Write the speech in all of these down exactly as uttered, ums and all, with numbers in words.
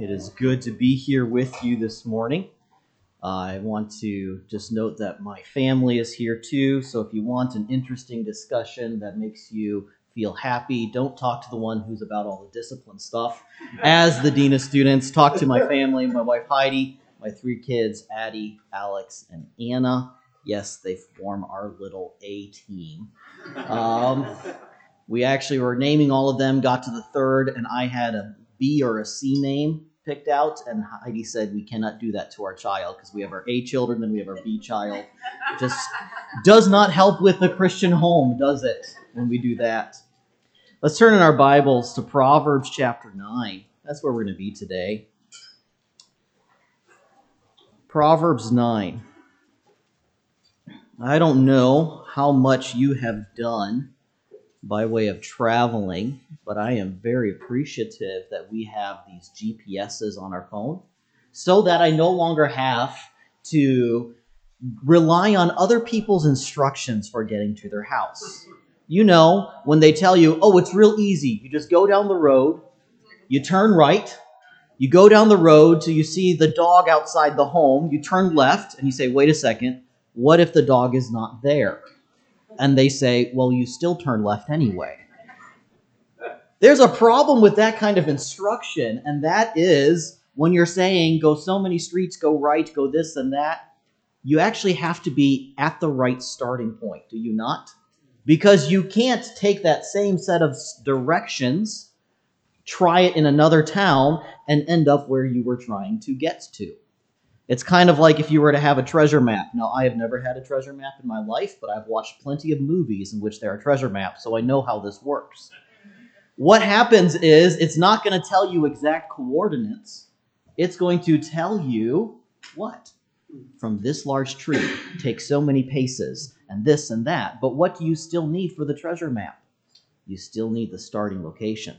It is good to be here with you this morning. Uh, I want to just note that my family is here too, so if you want an interesting discussion that makes you feel happy, don't talk to the one who's about all the discipline stuff. As the Dean of Students, talk to my family, my wife Heidi, my three kids, Addie, Alex, and Anna. Yes, they form our little A team. Um, we actually were naming all of them, got to the third, and I had a B or a C name picked out, and Heidi said we cannot do that to our child because we have our A children, then we have our B child. It just does not help with the Christian home, does it, when we do that? Let's turn in our Bibles to Proverbs chapter nine. That's where we're going to be today. Proverbs nine. I don't know how much you have done by way of traveling, but I am very appreciative that we have these G P S's on our phone so that I no longer have to rely on other people's instructions for getting to their house. You know, when they tell you, oh, it's real easy. You just go down the road, you turn right, you go down the road till you see the dog outside the home, you turn left, and you say, wait a second, what if the dog is not there? And they say, well, you still turn left anyway. There's a problem with that kind of instruction, and that is when you're saying go so many streets, go right, go this and that, you actually have to be at the right starting point, do you not? Because you can't take that same set of directions, try it in another town, and end up where you were trying to get to. It's kind of like if you were to have a treasure map. Now, I have never had a treasure map in my life, but I've watched plenty of movies in which there are treasure maps, so I know how this works. What happens is it's not going to tell you exact coordinates. It's going to tell you what? From this large tree, take so many paces, and this and that. But what do you still need for the treasure map? You still need the starting location.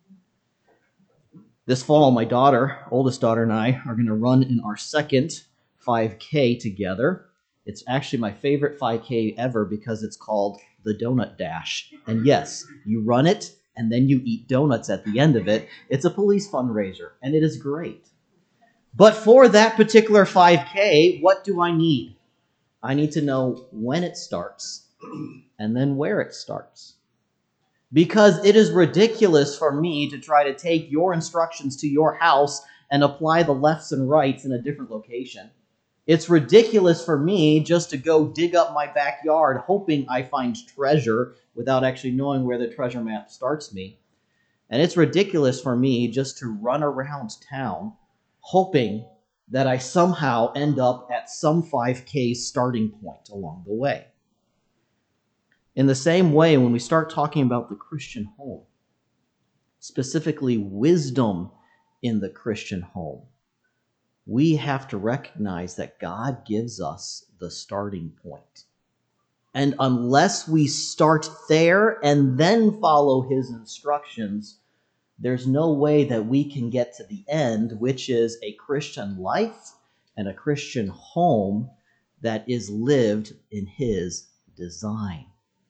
This fall, my daughter, oldest daughter, and I are going to run in our second five K together. It's actually my favorite five K ever because it's called the Donut Dash. And yes, you run it, and then you eat donuts at the end of it. It's a police fundraiser, and it is great. But for that particular five K, what do I need? I need to know when it starts and then where it starts. Because it is ridiculous for me to try to take your instructions to your house and apply the lefts and rights in a different location. It's ridiculous for me just to go dig up my backyard hoping I find treasure without actually knowing where the treasure map starts me. And it's ridiculous for me just to run around town hoping that I somehow end up at some five K starting point along the way. In the same way, when we start talking about the Christian home, specifically wisdom in the Christian home, we have to recognize that God gives us the starting point. And unless we start there and then follow his instructions, there's no way that we can get to the end, which is a Christian life and a Christian home that is lived in his design.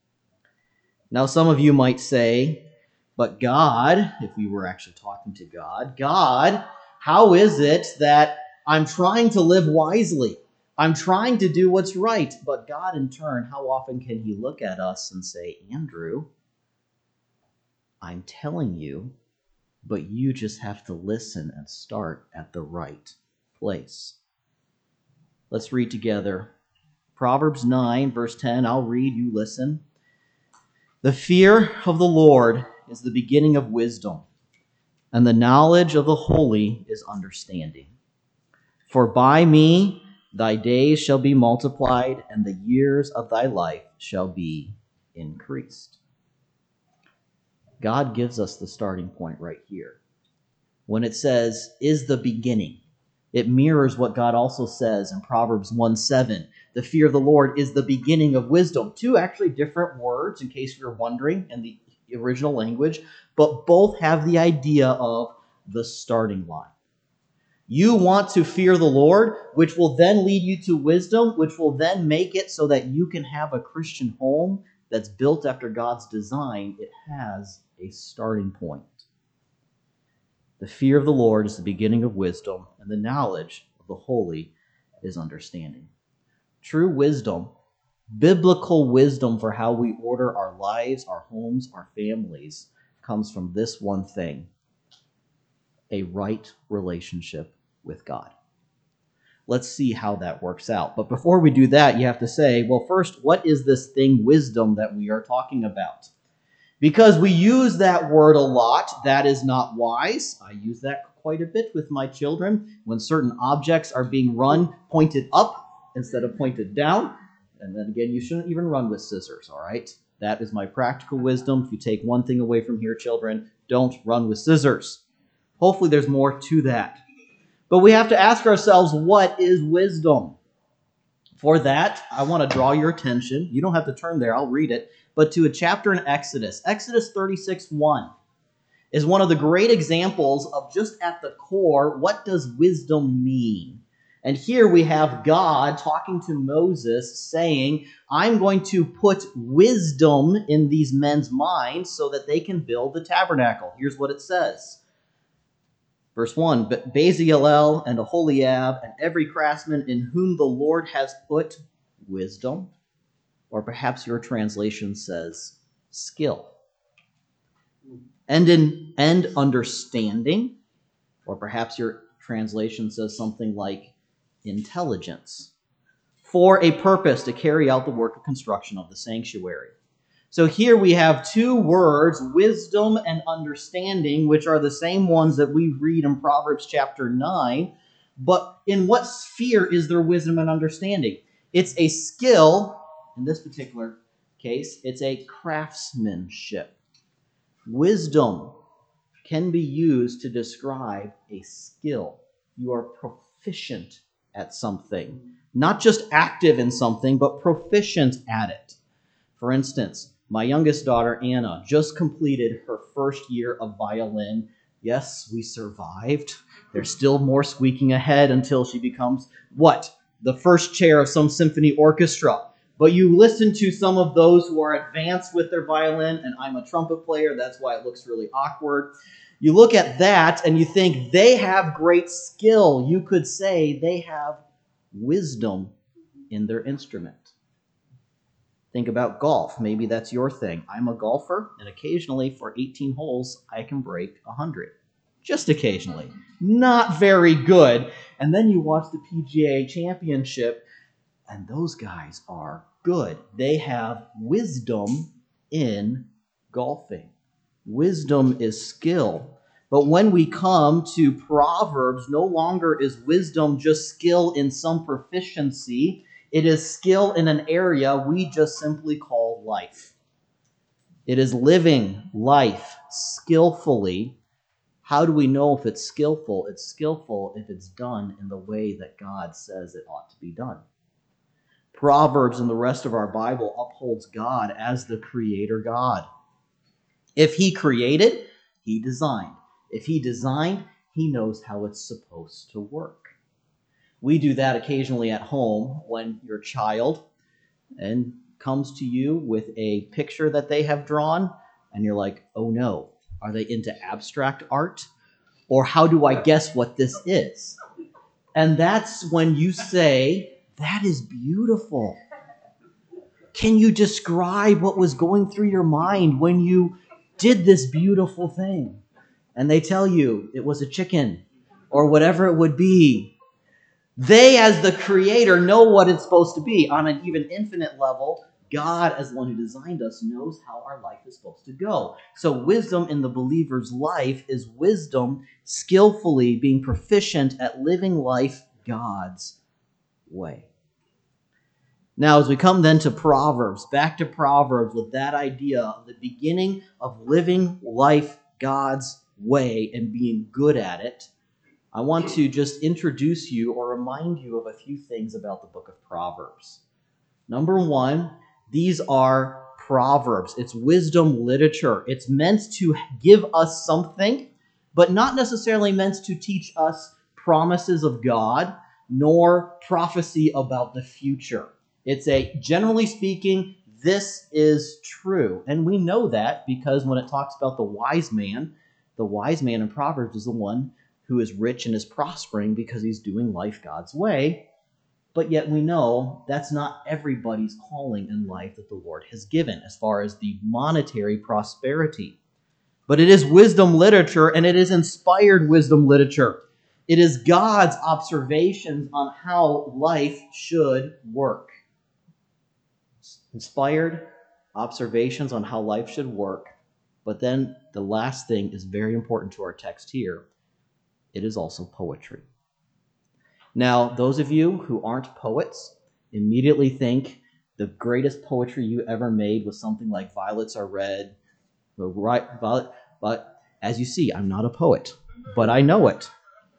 Now, some of you might say, but God, if we were actually talking to God, God, how is it that I'm trying to live wisely? I'm trying to do what's right. But God, in turn, how often can he look at us and say, Andrew, I'm telling you, but you just have to listen and start at the right place. Let's read together. Proverbs nine, verse ten. I'll read, you listen. The fear of the Lord is the beginning of wisdom, and the knowledge of the holy is understanding. For by me thy days shall be multiplied, and the years of thy life shall be increased. God gives us the starting point right here. When it says, is the beginning, it mirrors what God also says in Proverbs one seven. The fear of the Lord is the beginning of wisdom. Two actually different words, in case you're wondering, in the original language, but both have the idea of the starting line. You want to fear the Lord, which will then lead you to wisdom, which will then make it so that you can have a Christian home that's built after God's design. It has a starting point. The The fear of the Lord is the beginning of wisdom, and the knowledge of the holy is understanding. True wisdom, biblical wisdom for how we order our lives, our homes, our families, comes from this one thing: a right relationship with God. Let's see how that works out. But before we do that, you have to say, well, first, what is this thing, wisdom, that we are talking about? Because we use that word a lot, that is not wise. I use that quite a bit with my children when certain objects are being run pointed up instead of pointed down. And then again, you shouldn't even run with scissors, all right? That is my practical wisdom. If you take one thing away from here, children, don't run with scissors. Hopefully there's more to that. But we have to ask ourselves, what is wisdom? For that, I want to draw your attention. You don't have to turn there, I'll read it. But to a chapter in Exodus. Exodus thirty-six one is one of the great examples of just at the core, what does wisdom mean? And here we have God talking to Moses saying, I'm going to put wisdom in these men's minds so that they can build the tabernacle. Here's what it says. Verse one, but Bezalel and Aholiab and every craftsman in whom the Lord has put wisdom, or perhaps your translation says skill, and in and understanding, or perhaps your translation says something like intelligence, for a purpose to carry out the work of construction of the sanctuary. So here we have two words, wisdom and understanding, which are the same ones that we read in Proverbs chapter nine. But in what sphere is there wisdom and understanding? It's a skill. In this particular case, it's a craftsmanship. Wisdom can be used to describe a skill. You are proficient at something. Not just active in something, but proficient at it. For instance, my youngest daughter, Anna, just completed her first year of violin. Yes, we survived. There's still more squeaking ahead until she becomes, what? The first chair of some symphony orchestra. But you listen to some of those who are advanced with their violin, and I'm a trumpet player, that's why it looks really awkward. You look at that and you think they have great skill. You could say they have wisdom in their instrument. Think about golf. Maybe that's your thing. I'm a golfer, and occasionally for eighteen holes, I can break one hundred. Just occasionally. Not very good. And then you watch the P G A Championship, and those guys are good. They have wisdom in golfing. Wisdom is skill. But when we come to Proverbs, no longer is wisdom just skill in some proficiency. It is skill in an area we just simply call life. It is living life skillfully. How do we know if it's skillful? It's skillful if it's done in the way that God says it ought to be done. Proverbs and the rest of our Bible upholds God as the creator God. If he created, he designed. If he designed, he knows how it's supposed to work. We do that occasionally at home when your child and comes to you with a picture that they have drawn, and you're like, oh no, are they into abstract art? Or how do I guess what this is? And that's when you say, that is beautiful. Can you describe what was going through your mind when you did this beautiful thing? And they tell you it was a chicken or whatever it would be. They, as the creator, know what it's supposed to be. On an even infinite level, God, as the one who designed us, knows how our life is supposed to go. So wisdom in the believer's life is wisdom skillfully being proficient at living life God's way. Now, as we come then to Proverbs, back to Proverbs with that idea of the beginning of living life God's way and being good at it, I want to just introduce you or remind you of a few things about the book of Proverbs. Number one, these are Proverbs. It's wisdom literature. It's meant to give us something, but not necessarily meant to teach us promises of God, nor prophecy about the future. It's a, generally speaking, this is true. And we know that because when it talks about the wise man, The wise man in Proverbs is the one who is rich and is prospering because he's doing life God's way. But yet we know that's not everybody's calling in life that the Lord has given as far as the monetary prosperity. But it is wisdom literature, and it is inspired wisdom literature. It is God's observations on how life should work. Inspired observations on how life should work. But then the last thing is very important to our text here. It is also poetry. Now, those of you who aren't poets immediately think the greatest poetry you ever made was something like Violets Are Red. Right, Violet, but as you see, I'm not a poet, but I know it.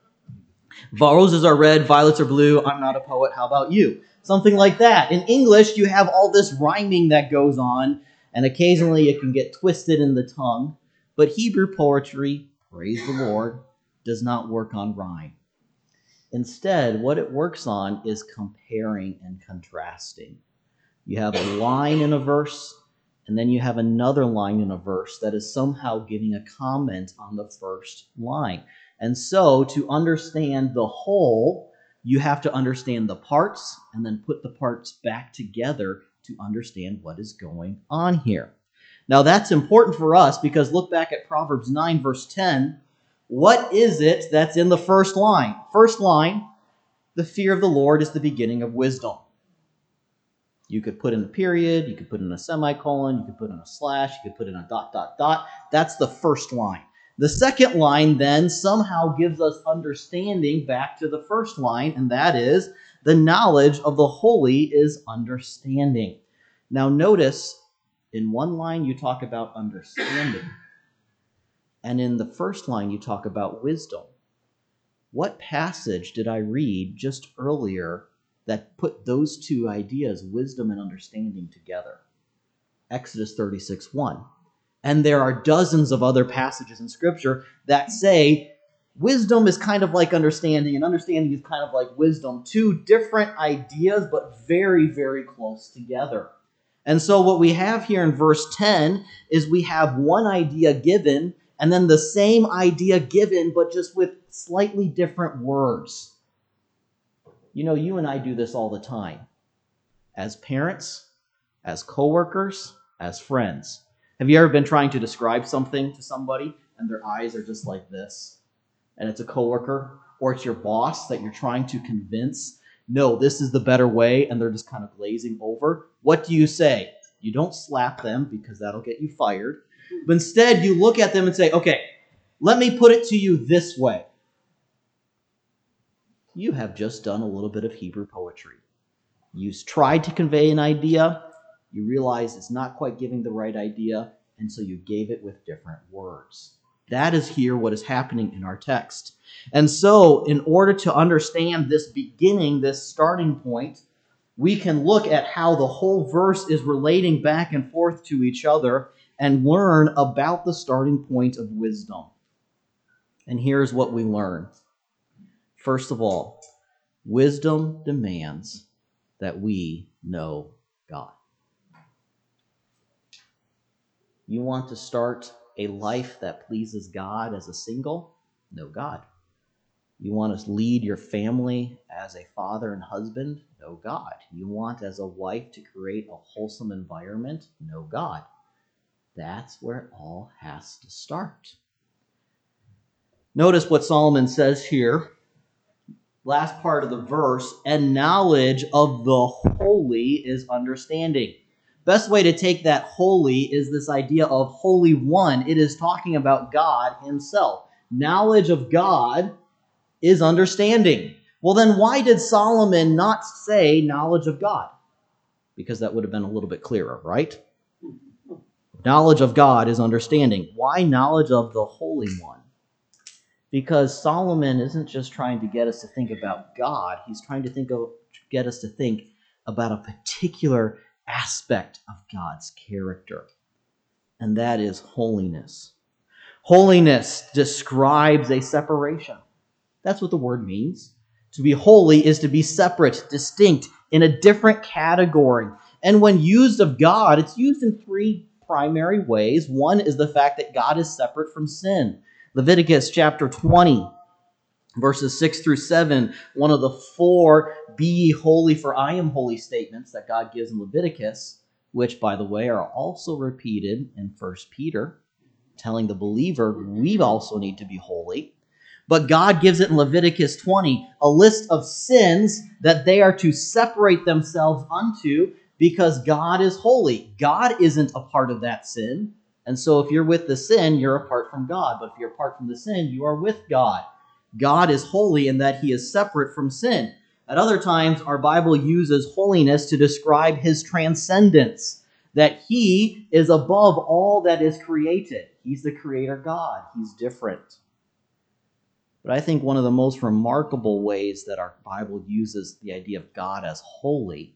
Roses are red, violets are blue. I'm not a poet. How about you? Something like that. In English, you have all this rhyming that goes on, and occasionally it can get twisted in the tongue. But Hebrew poetry, praise the Lord, does not work on rhyme. Instead, what it works on is comparing and contrasting. You have a line in a verse, and then you have another line in a verse that is somehow giving a comment on the first line. And so, to understand the whole, you have to understand the parts and then put the parts back together to understand what is going on here. Now, that's important for us because look back at Proverbs nine, verse ten. What is it that's in the first line? First line, the fear of the Lord is the beginning of wisdom. You could put in a period, you could put in a semicolon, you could put in a slash, you could put in a dot, dot, dot. That's the first line. The second line then somehow gives us understanding back to the first line, and that is the knowledge of the holy is understanding. Now notice, in one line you talk about understanding, and in the first line you talk about wisdom. What passage did I read just earlier that put those two ideas, wisdom and understanding, together? Exodus thirty-six one. And there are dozens of other passages in Scripture that say wisdom is kind of like understanding, and understanding is kind of like wisdom. Two different ideas, but very, very close together. And so what we have here in verse ten is we have one idea given, and then the same idea given, but just with slightly different words. You know, you and I do this all the time. As parents, as coworkers, as friends. Have you ever been trying to describe something to somebody and their eyes are just like this? And it's a coworker or it's your boss that you're trying to convince, no, this is the better way, and they're just kind of glazing over. What do you say? You don't slap them because that'll get you fired. But instead, you look at them and say, okay, let me put it to you this way. You have just done a little bit of Hebrew poetry. You tried to convey an idea. You realize it's not quite giving the right idea, and so you gave it with different words. That is here what is happening in our text. And so, in order to understand this beginning, this starting point, we can look at how the whole verse is relating back and forth to each other and learn about the starting point of wisdom. And here's what we learn. First of all, wisdom demands that we know God. You want to start a life that pleases God as a single? Know God. You want to lead your family as a father and husband? Know God. You want as a wife to create a wholesome environment? Know God. That's where it all has to start. Notice what Solomon says here. Last part of the verse, and knowledge of the holy is understanding. Best way to take that holy is this idea of Holy One. It is talking about God himself. Knowledge of God is understanding. Well, then why did Solomon not say knowledge of God? Because that would have been a little bit clearer, right? Knowledge of God is understanding. Why knowledge of the Holy One? Because Solomon isn't just trying to get us to think about God. He's trying to think of, get us to think about a particular aspect of God's character, and that is holiness. Holiness describes a separation. That's what the word means. To be holy is to be separate, distinct, in a different category. And when used of God, it's used in three primary ways. One is the fact that God is separate from sin. Leviticus chapter twenty, verses six through seven, one of the four "Be ye holy, for I am holy" statements that God gives in Leviticus, which, by the way, are also repeated in First Peter, telling the believer we also need to be holy. But God gives it in Leviticus twenty, a list of sins that they are to separate themselves unto because God is holy. God isn't a part of that sin. And so if you're with the sin, you're apart from God. But if you're apart from the sin, you are with God. God is holy in that he is separate from sin. At other times, our Bible uses holiness to describe his transcendence, that he is above all that is created. He's the creator God. He's different. But I think one of the most remarkable ways that our Bible uses the idea of God as holy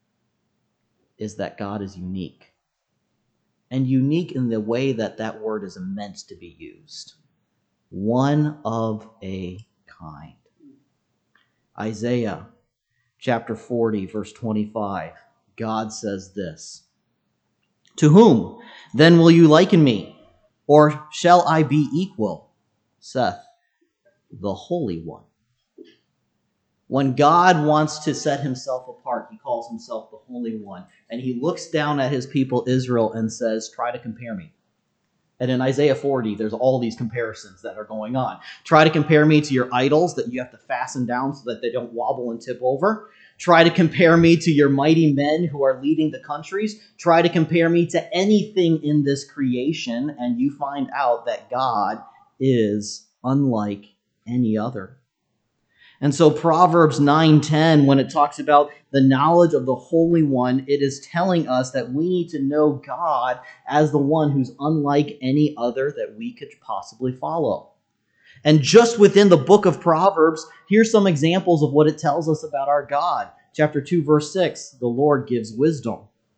is that God is unique. And unique in the way that that word is meant to be used. One of a kind. Isaiah chapter forty, verse twenty-five, God says this, "To whom then will you liken me? Or shall I be equal? Saith the Holy One." When God wants to set himself apart, he calls himself the Holy One. And he looks down at his people Israel and says, try to compare me. And in Isaiah forty, there's all these comparisons that are going on. Try to compare me to your idols that you have to fasten down so that they don't wobble and tip over. Try to compare me to your mighty men who are leading the countries. Try to compare me to anything in this creation, and you find out that God is unlike any other. And so Proverbs nine ten, when it talks about the knowledge of the Holy One, it is telling us that we need to know God as the one who's unlike any other that we could possibly follow. And just within the book of Proverbs, here's some examples of what it tells us about our God. Chapter two, verse six, the Lord gives wisdom,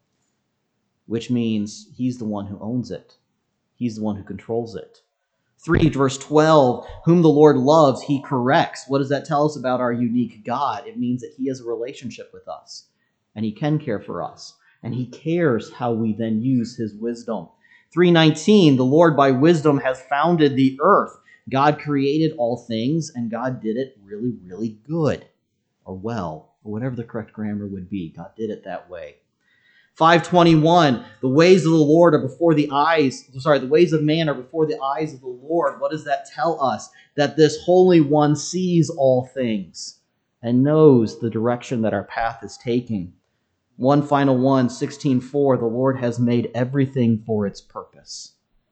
which means he's the one who owns it. He's the one who controls it. three, verse twelve, whom the Lord loves, he corrects. What does that tell us about our unique God? It means that he has a relationship with us, and he can care for us, and he cares how we then use his wisdom. three nineteen, the Lord by wisdom has founded the earth. God created all things, and God did it really, really good, or well, or whatever the correct grammar would be. God did it that way. five twenty-one, the ways of the Lord are before the eyes, sorry, the ways of man are before the eyes of the Lord. What does that tell us? That this Holy One sees all things and knows the direction that our path is taking. One final one, sixteen four, the Lord has made everything for its purpose.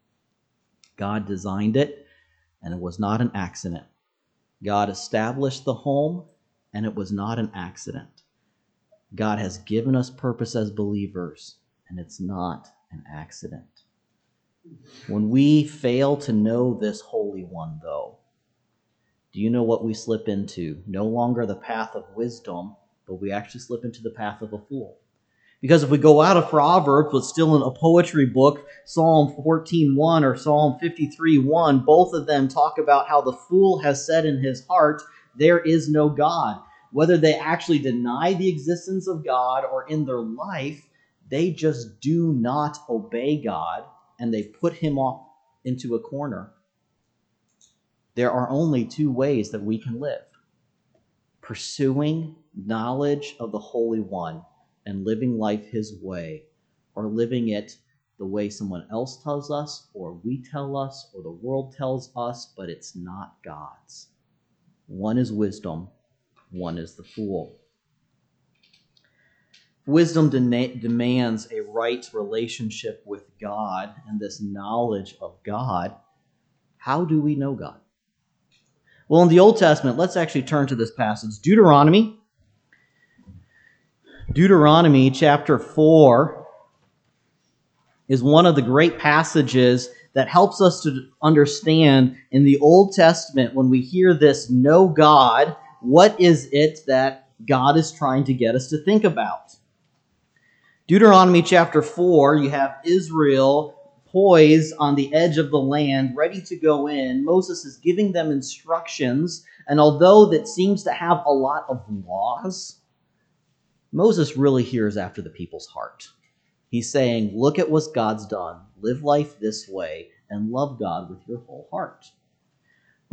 God designed it, and it was not an accident. God established the home, and it was not an accident. God has given us purpose as believers, and it's not an accident. When we fail to know this Holy One, though, do you know what we slip into? No longer the path of wisdom, but we actually slip into the path of a fool. Because if we go out of Proverbs, but still in a poetry book, Psalm fourteen one or Psalm fifty-three one, both of them talk about how the fool has said in his heart, there is no God. Whether they actually deny the existence of God or in their life, they just do not obey God, and they put him off into a corner. There are only two ways that we can live: pursuing knowledge of the Holy One and living life his way, or living it the way someone else tells us, or we tell us, or the world tells us, but it's not God's. One is wisdom, one is the fool. Wisdom de- demands a right relationship with God and this knowledge of God. How do we know God? Well, in the Old Testament, let's actually turn to this passage. Deuteronomy. Deuteronomy chapter four is one of the great passages that helps us to understand in the Old Testament, when we hear this know God, what is it that God is trying to get us to think about? Deuteronomy chapter four, you have Israel poised on the edge of the land, ready to go in. Moses is giving them instructions, and although that seems to have a lot of laws, Moses really hears after the people's heart. He's saying, look at what God's done. Live life this way and love God with your whole heart.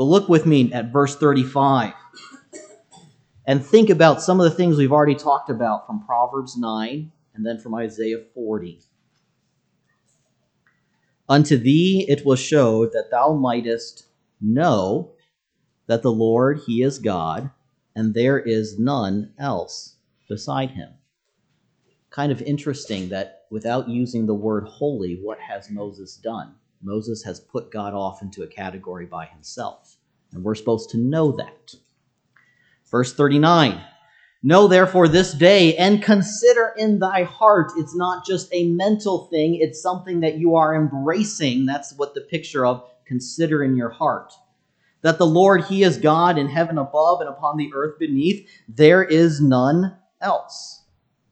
But look with me at verse thirty-five and think about some of the things we've already talked about from Proverbs nine and then from Isaiah forty. Unto thee it was showed that thou mightest know that the Lord, he is God, and there is none else beside him. Kind of interesting that without using the word holy, what has Moses done? Moses has put God off into a category by himself, and we're supposed to know that. Verse thirty-nine, know therefore this day and consider in thy heart. It's not just a mental thing, it's something that you are embracing. That's what the picture of consider in your heart. That the Lord, he is God in heaven above and upon the earth beneath. There is none else.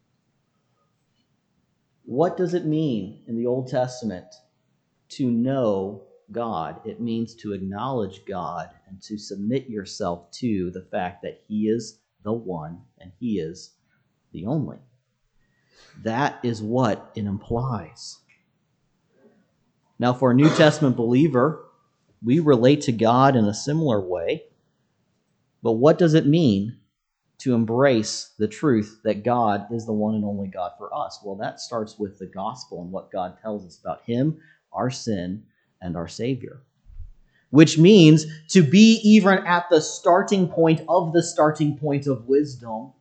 What does it mean in the Old Testament to know God? It means to acknowledge God and to submit yourself to the fact that he is the one and he is the only. That is what it implies. Now, for a New Testament believer, we relate to God in a similar way. But what does it mean to embrace the truth that God is the one and only God for us? Well, that starts with the gospel and what God tells us about him, our sin, and our Savior. Which means to be even at the starting point of the starting point of wisdom,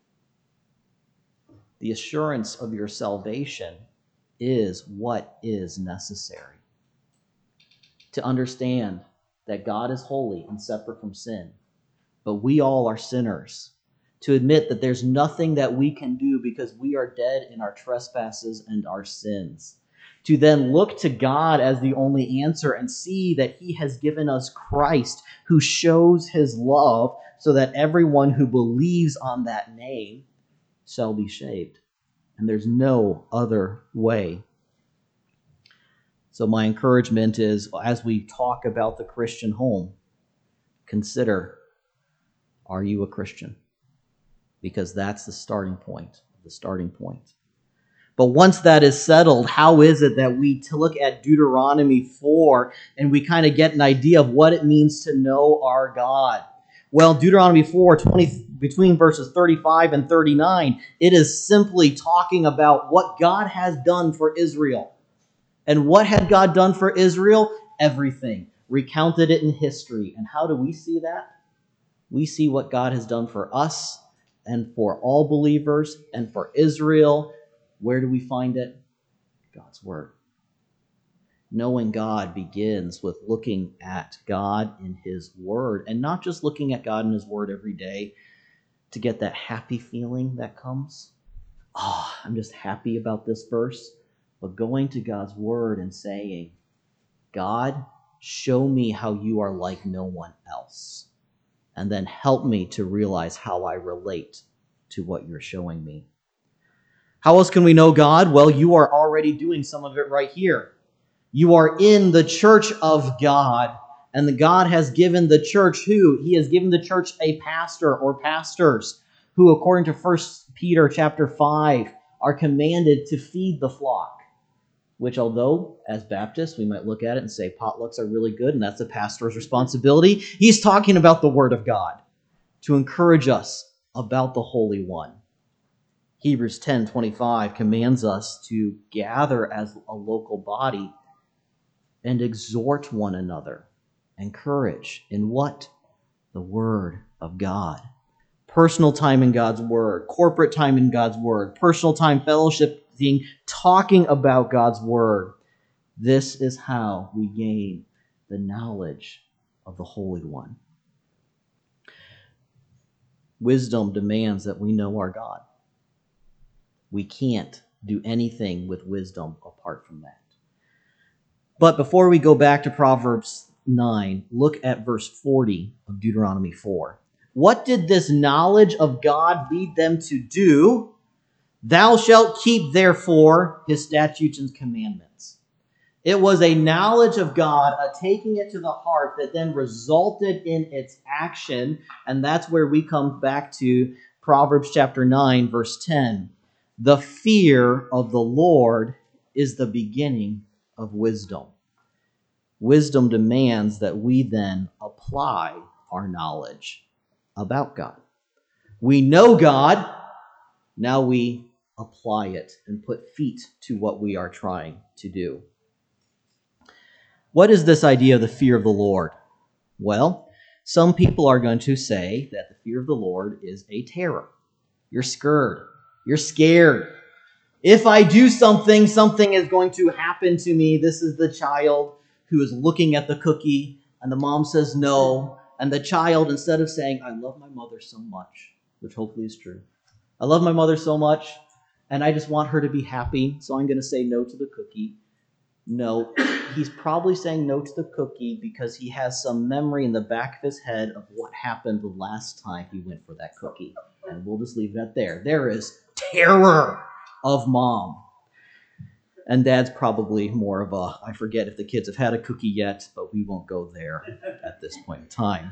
the assurance of your salvation is what is necessary. To understand that God is holy and separate from sin, but we all are sinners. To admit that there's nothing that we can do because we are dead in our trespasses and our sins. To then look to God as the only answer and see that he has given us Christ, who shows his love so that everyone who believes on that name shall be saved. And there's no other way. So my encouragement is, as we talk about the Christian home, consider, are you a Christian? Because that's the starting point, the starting point. But once that is settled, how is it that we to look at Deuteronomy four and we kind of get an idea of what it means to know our God? Well, Deuteronomy four, twenty, between verses thirty-five and thirty-nine, it is simply talking about what God has done for Israel. And what had God done for Israel? Everything. Recounted it in history. And how do we see that? We see what God has done for us and for all believers and for Israel. Where do we find it? God's Word. Knowing God begins with looking at God in his Word, and not just looking at God in his Word every day to get that happy feeling that comes. Oh, I'm just happy about this verse. But going to God's Word and saying, God, show me how you are like no one else. And then help me to realize how I relate to what you're showing me. How else can we know God? Well, you are already doing some of it right here. You are in the church of God, and the God has given the church who? He has given the church a pastor or pastors who, according to First Peter chapter five, are commanded to feed the flock. Which, although as Baptists we might look at it and say potlucks are really good and that's the pastor's responsibility, he's talking about the Word of God to encourage us about the Holy One. Hebrews ten twenty-five commands us to gather as a local body and exhort one another. Encourage in what? The Word of God. Personal time in God's Word, corporate time in God's Word, personal time fellowshipping, talking about God's Word. This is how we gain the knowledge of the Holy One. Wisdom demands that we know our God. We can't do anything with wisdom apart from that. But before we go back to Proverbs nine, look at verse forty of Deuteronomy four. What did this knowledge of God lead them to do? Thou shalt keep, therefore, his statutes and commandments. It was a knowledge of God, a taking it to the heart that then resulted in its action. And that's where we come back to Proverbs chapter nine, verse ten. The fear of the Lord is the beginning of wisdom. Wisdom demands that we then apply our knowledge about God. We know God, now we apply it and put feet to what we are trying to do. What is this idea of the fear of the Lord? Well, some people are going to say that the fear of the Lord is a terror. You're scared. You're scared. If I do something, something is going to happen to me. This is the child who is looking at the cookie, and the mom says no. And the child, instead of saying, I love my mother so much, which hopefully is true. I love my mother so much, and I just want her to be happy, so I'm going to say no to the cookie. No, he's probably saying no to the cookie because he has some memory in the back of his head of what happened the last time he went for that cookie. And we'll just leave it at there. There is terror of mom. And dad's probably more of a, I forget if the kids have had a cookie yet, but we won't go there at this point in time.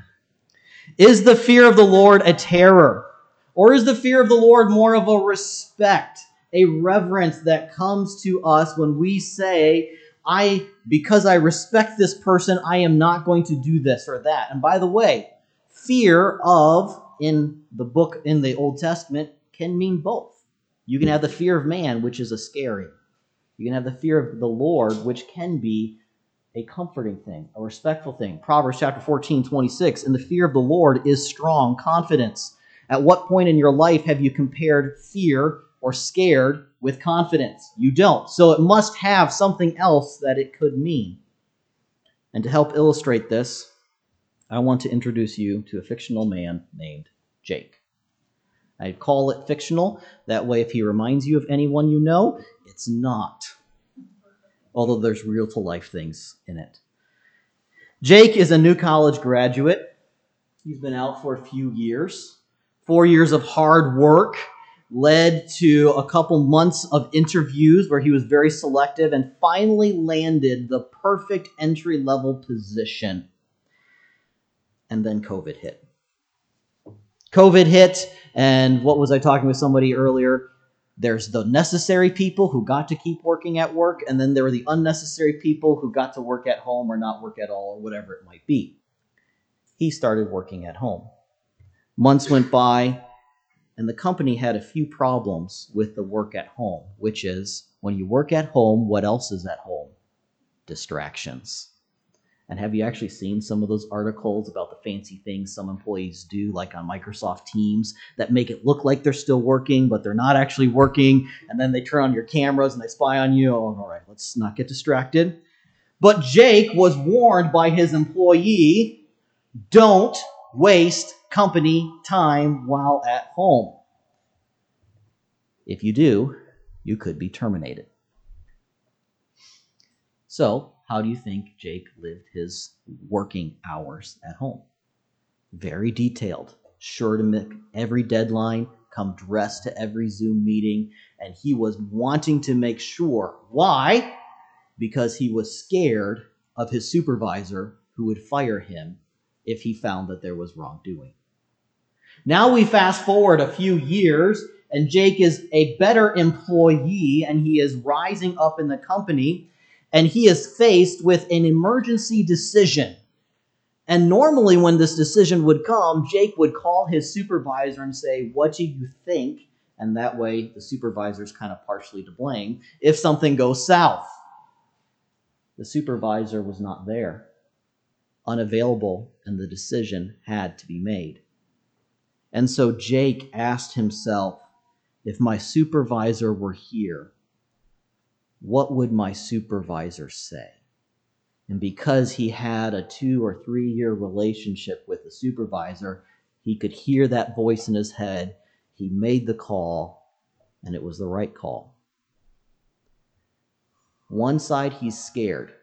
Is the fear of the Lord a terror? Or is the fear of the Lord more of a respect, a reverence that comes to us when we say, I, because I respect this person, I am not going to do this or that. And by the way, fear of, in the book, in the Old Testament, can mean both. You can have the fear of man, which is a scary. You can have the fear of the Lord, which can be a comforting thing, a respectful thing. Proverbs chapter fourteen, twenty-six, and the fear of the Lord is strong confidence. At what point in your life have you compared fear or scared with confidence? You don't. So it must have something else that it could mean. And to help illustrate this, I want to introduce you to a fictional man named Jake. I call it fictional. That way, if he reminds you of anyone you know, it's not. Although there's real-to-life things in it. Jake is a new college graduate. He's been out for a few years. Four years of hard work led to a couple months of interviews where he was very selective and finally landed the perfect entry-level position. And then COVID hit. COVID hit, and what was I talking with somebody earlier? There's the necessary people who got to keep working at work, and then there were the unnecessary people who got to work at home or not work at all or whatever it might be. He started working at home. Months went by, and the company had a few problems with the work at home, which is when you work at home, what else is at home? Distractions. And have you actually seen some of those articles about the fancy things some employees do, like on Microsoft Teams, that make it look like they're still working, but they're not actually working, and then they turn on your cameras and they spy on you? Oh, all right, let's not get distracted. But Jake was warned by his employee, don't waste company time while at home. If you do, you could be terminated. So, how do you think Jake lived his working hours at home? Very detailed, sure to make every deadline, come dressed to every Zoom meeting, and he was wanting to make sure. Why? Because he was scared of his supervisor who would fire him if he found that there was wrongdoing. Now we fast forward a few years, and Jake is a better employee, and he is rising up in the company, and he is faced with an emergency decision. And normally when this decision would come, Jake would call his supervisor and say, what do you think? And that way the supervisor's kind of partially to blame if something goes south. The supervisor was not there, unavailable, and the decision had to be made. And so Jake asked himself, if my supervisor were here, what would my supervisor say? And because he had a two or three year relationship with the supervisor, he could hear that voice in his head. He made the call, and it was the right call. One side, he's scared.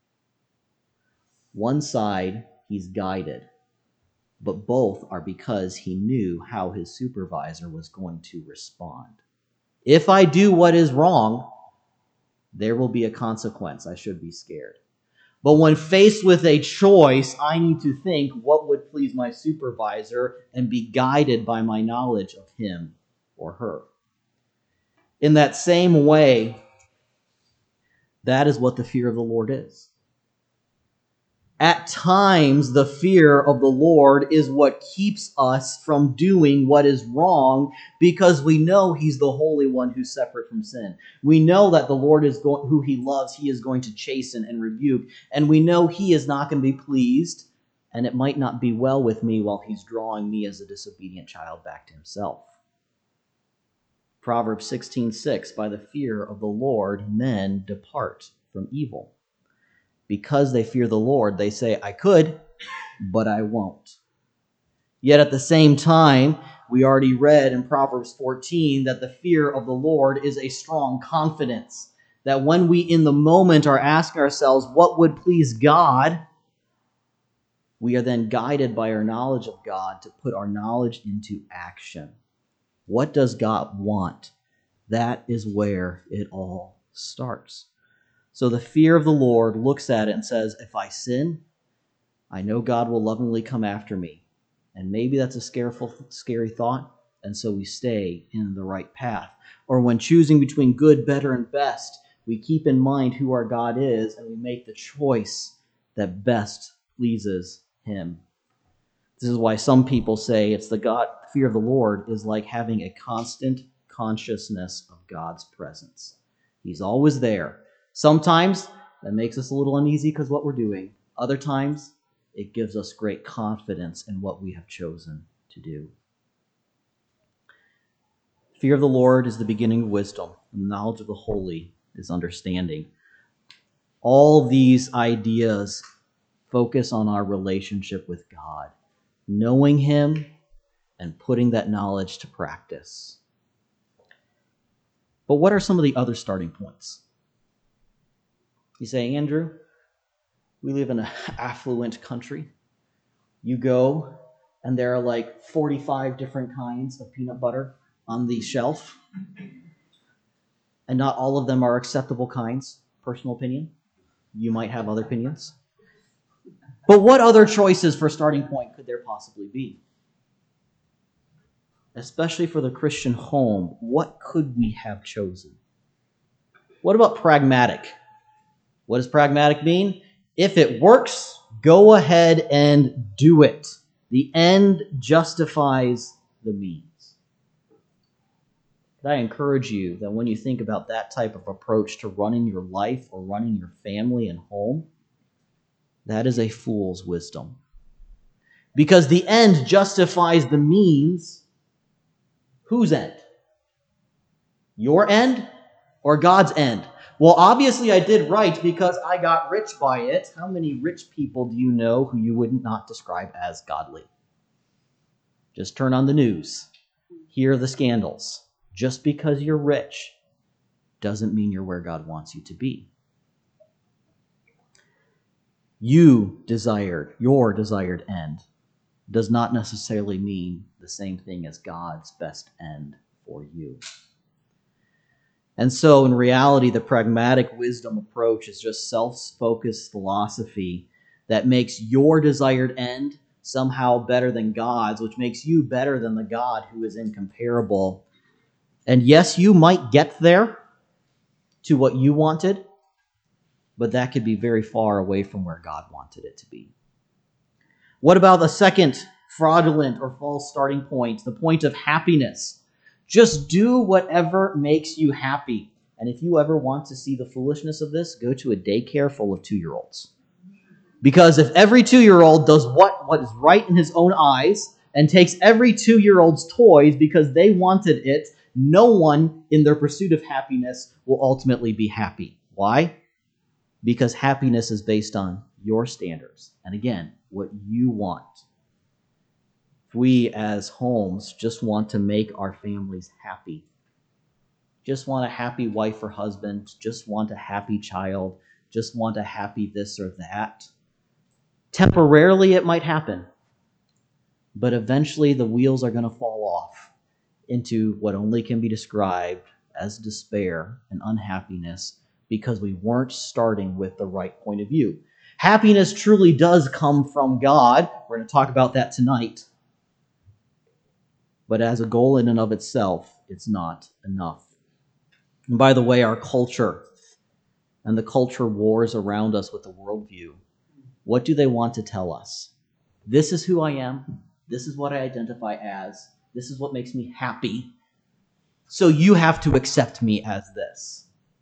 One side, he's guided. But both are because he knew how his supervisor was going to respond. If I do what is wrong, there will be a consequence. I should be scared. But when faced with a choice, I need to think what would please my supervisor and be guided by my knowledge of him or her. In that same way, that is what the fear of the Lord is. At times, the fear of the Lord is what keeps us from doing what is wrong because we know He's the Holy One who's separate from sin. We know that the Lord is going, who He loves, He is going to chasten and rebuke. And we know He is not going to be pleased, and it might not be well with me while He's drawing me as a disobedient child back to Himself. Proverbs sixteen six, by the fear of the Lord, men depart from evil. Because they fear the Lord, they say, I could, but I won't. Yet at the same time, we already read in Proverbs fourteen that the fear of the Lord is a strong confidence. That when we in the moment are asking ourselves, what would please God? We are then guided by our knowledge of God to put our knowledge into action. What does God want? That is where it all starts. So the fear of the Lord looks at it and says, if I sin, I know God will lovingly come after me. And maybe that's a scareful, scary thought, and so we stay in the right path. Or when choosing between good, better, and best, we keep in mind who our God is, and we make the choice that best pleases Him. This is why some people say it's the God fear of the Lord is like having a constant consciousness of God's presence. He's always there. Sometimes that makes us a little uneasy because what we're doing. Other times, it gives us great confidence in what we have chosen to do. Fear of the Lord is the beginning of wisdom. The knowledge of the holy is understanding. All these ideas focus on our relationship with God, knowing Him and putting that knowledge to practice. But what are some of the other starting points? You say, Andrew, we live in an affluent country. You go, and there are like forty-five different kinds of peanut butter on the shelf. And not all of them are acceptable kinds. Personal opinion. You might have other opinions. But what other choices for starting point could there possibly be? Especially for the Christian home, what could we have chosen? What about pragmatic? What does pragmatic mean? If it works, go ahead and do it. The end justifies the means. But I encourage you that when you think about that type of approach to running your life or running your family and home, that is a fool's wisdom. Because the end justifies the means. Whose end? Your end or God's end? Well, obviously I did right because I got rich by it. How many rich people do you know who you would not describe as godly? Just turn on the news. Hear the scandals. Just because you're rich doesn't mean you're where God wants you to be. You desired, your desired end does not necessarily mean the same thing as God's best end for you. And so, in reality, the pragmatic wisdom approach is just self-focused philosophy that makes your desired end somehow better than God's, which makes you better than the God who is incomparable. And yes, you might get there to what you wanted, but that could be very far away from where God wanted it to be. What about the second fraudulent or false starting point, the point of happiness? Just do whatever makes you happy. And if you ever want to see the foolishness of this, go to a daycare full of two-year-olds. Because if every two-year-old does what, what is right in his own eyes and takes every two-year-old's toys because they wanted it, no one in their pursuit of happiness will ultimately be happy. Why? Because happiness is based on your standards. And again, what you want. If we as homes just want to make our families happy, just want a happy wife or husband, just want a happy child, just want a happy this or that, temporarily it might happen, but eventually the wheels are going to fall off into what only can be described as despair and unhappiness because we weren't starting with the right point of view. Happiness truly does come from God. We're going to talk about that tonight. But as a goal in and of itself, it's not enough. And by the way, our culture and the culture wars around us with the worldview What do they want to tell us? This is who I am. This is what I identify as. This is what makes me happy. So you have to accept me as this.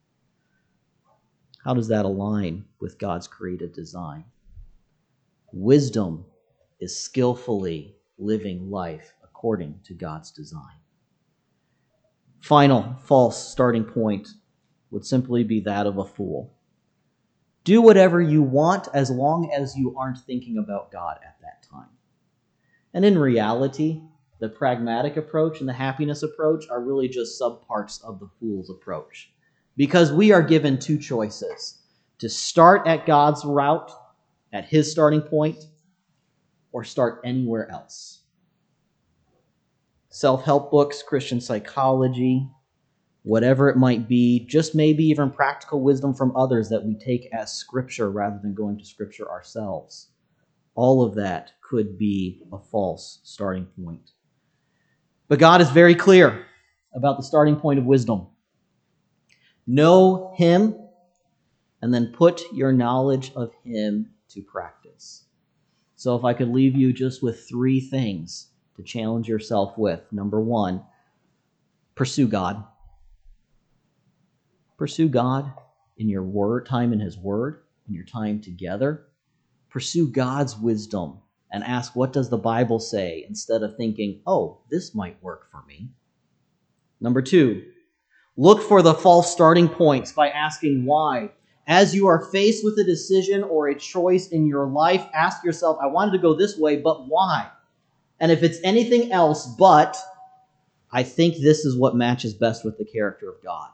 How does that align with God's created design? Wisdom is skillfully living life according to God's design. Final false starting point would simply be that of a fool. Do whatever you want as long as you aren't thinking about God at that time. And in reality, the pragmatic approach and the happiness approach are really just subparts of the fool's approach. Because we are given two choices: to start at God's route, at his starting point, or start anywhere else. Self-help books, Christian psychology, whatever it might be, just maybe even practical wisdom from others that we take as Scripture rather than going to Scripture ourselves. All of that could be a false starting point. But God is very clear about the starting point of wisdom. Know him, and then put your knowledge of him to practice. So if I could leave you just with three things to challenge yourself with. Number one, pursue God. Pursue God in your word, time in his word, in your time together. Pursue God's wisdom and ask, what does the Bible say, instead of thinking, oh, this might work for me. Number two, look for the false starting points by asking why. As you are faced with a decision or a choice in your life, ask yourself, I wanted to go this way, but why? And if it's anything else but, I think this is what matches best with the character of God.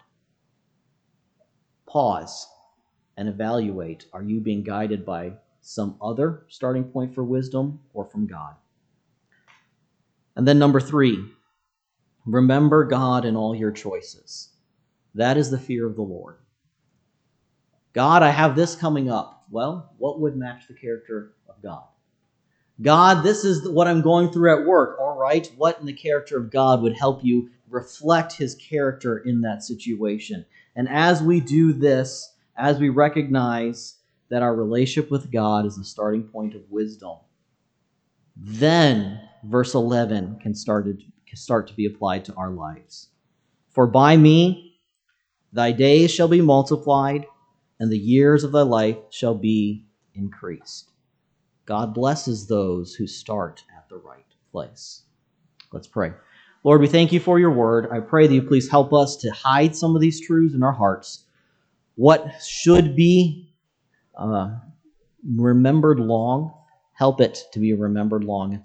Pause and evaluate. Are you being guided by some other starting point for wisdom or from God? And then number three, remember God in all your choices. That is the fear of the Lord. God, I have this coming up. Well, what would match the character of God? God, this is what I'm going through at work. All right, what in the character of God would help you reflect his character in that situation? And as we do this, as we recognize that our relationship with God is the starting point of wisdom, then verse eleven can start to, can start to be applied to our lives. For by me thy days shall be multiplied, and the years of thy life shall be increased. God blesses those who start at the right place. Let's pray. Lord, we thank you for your word. I pray that you please help us to hide some of these truths in our hearts. What should be uh, remembered long, help it to be remembered long